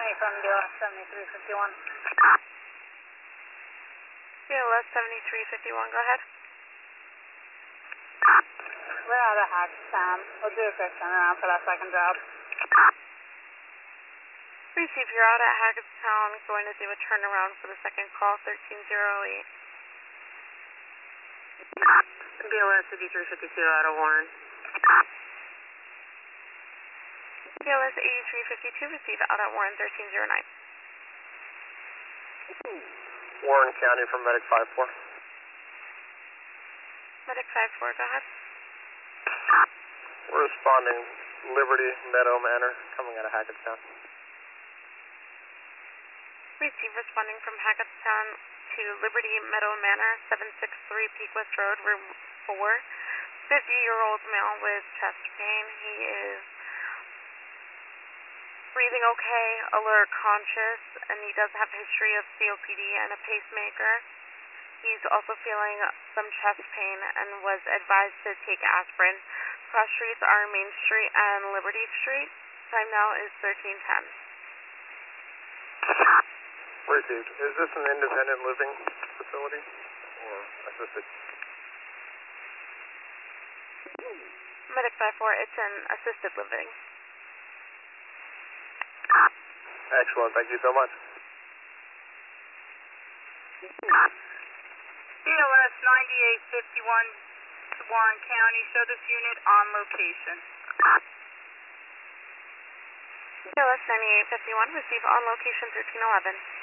from BLS 7351. BLS 7351, go ahead. We're out of Hackettstown. We'll do a quick turnaround for that second job. Receive, you're out at Hackettstown, going to do a turnaround for the second call, 1308. BLS 8352 out of Warren. BLS 8352, receive out at Warren, 1309. Warren County from Medic 54. Medic 54, go ahead. We're responding Liberty Meadow Manor, coming out of Hackettstown. Receive, responding from Hackettstown to Liberty Meadow Manor, 763 Peak West Road, room 4. 50-year-old male with chest pain. He is breathing okay, alert, conscious, and he does have a history of COPD and a pacemaker. He's also feeling some chest pain and was advised to take aspirin. Cross streets are Main Street and Liberty Street. Time now is 1310. Received. Is this an independent living facility or assisted? Medic 54, it's an assisted living. Excellent. Thank you so much. BLS 9851 to Warren County. Show this unit on location. BLS 9851, receive on location 1311.